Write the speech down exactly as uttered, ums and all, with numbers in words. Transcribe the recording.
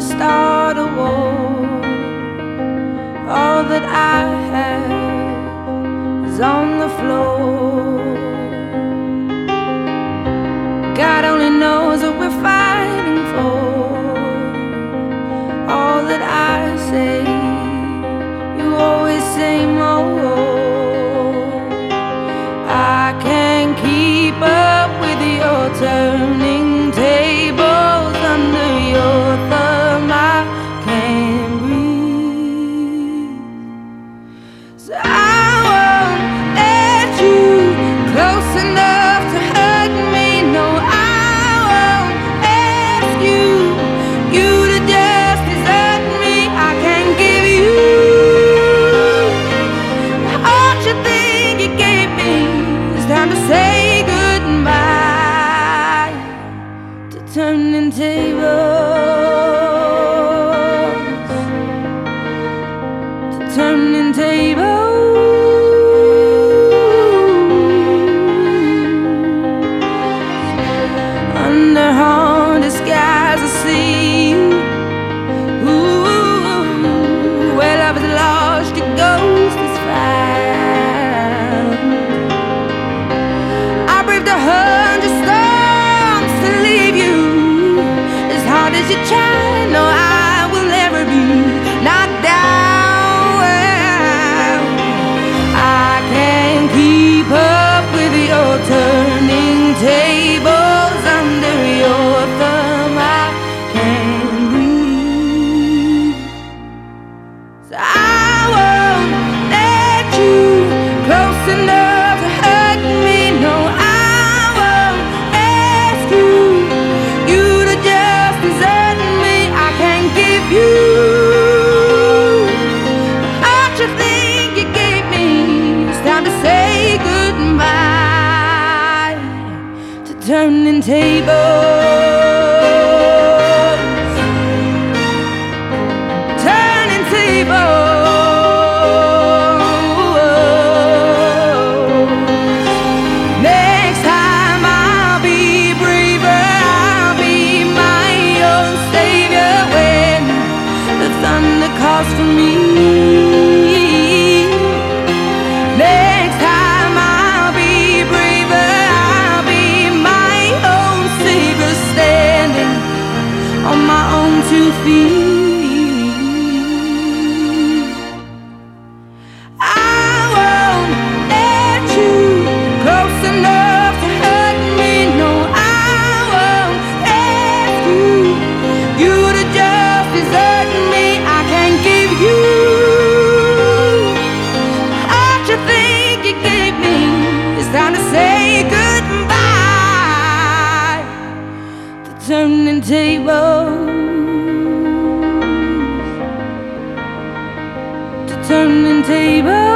start a war. All that I have is on the floor. God only knows what we're fighting for. All that I say, you always say more. I can't keep up with your turning tables under your thumb. I can't breathe, so I won't let you close enough to hurt me. No, I won't ask you, you to just desert me. I can't give you all you think you gave me. It's time to say goodbye to turning tables, to turning tables. Under haunted skies I see you. Ooh, where love is lost, your ghost is found. I braved a hundred storms to leave you. As hard as you try, no, I will never be knocked down. I can't keep up with your turning tables under your thumb. I can't breathe, so I won't let you close enough to hurt me. No, I won't ask you, you to just desert me. I can't give you all you think you gave me. It's time to say goodbye to turning tables, turning tables. Next time I'll be braver, I'll be my own savior when the thunder calls for me. Next time I'll be braver, I'll be my own savior, standing on my own two feet. I won't let you close enough to hurt me. No, I won't ask you, you to just desert me. I can't give you all you think you gave me. It's time to say goodbye to turning tables, to turning tables.